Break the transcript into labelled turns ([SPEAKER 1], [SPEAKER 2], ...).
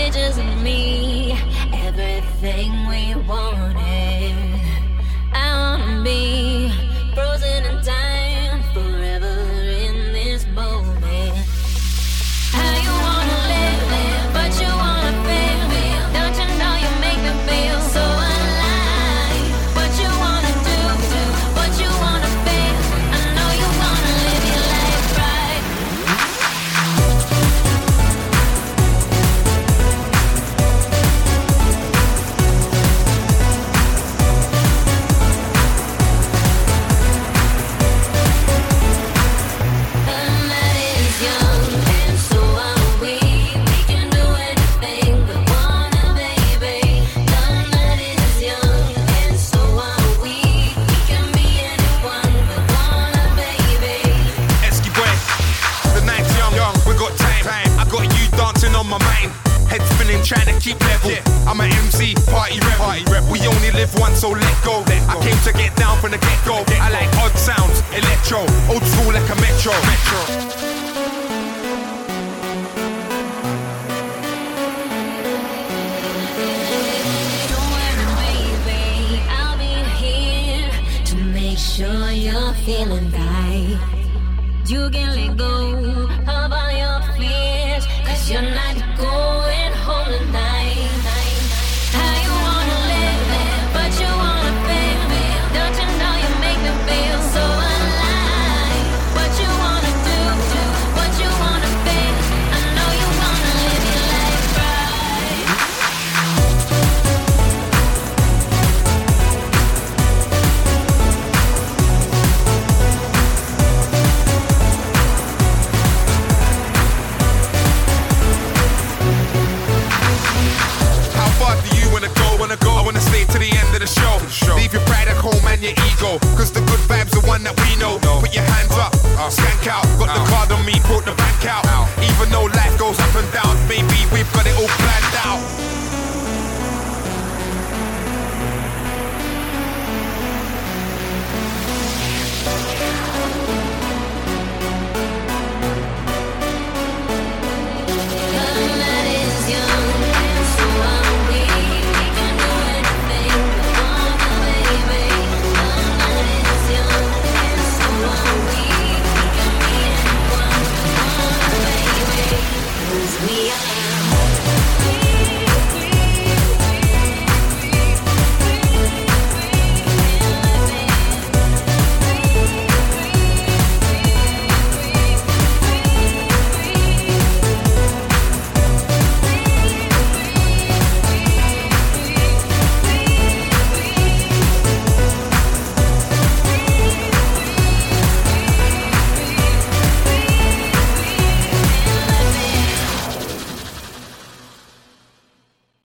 [SPEAKER 1] pictures of me, everything we wanted. I wanna be frozen in time, forever in this moment. How you wanna live, but you wanna feel. Don't you know you make me feel so alive? What you wanna do, what you wanna feel. I know you wanna live your life right.
[SPEAKER 2] On my mind, head spinning, trying to keep level. I'm an MC, party rep. We only live once, so let go. I came to get down from the get-go. I like odd sounds, electro, old school like a metro.
[SPEAKER 1] Don't worry, baby, I'll be here to make sure you're feeling right. You can let go of all your fears, 'cause you're not going home tonight. How you wanna live, but you wanna feel. Don't you know you make me feel so alive? What you wanna do, what you wanna feel. I know you wanna live your life right.
[SPEAKER 2] I wanna stay to the end of the show. Leave your pride at home and your ego, 'cause the good vibes are one that we know. Put your hands up, skank out. Got the card on me, brought the bank out. Even though life goes up and down, baby, we've got it all planned out.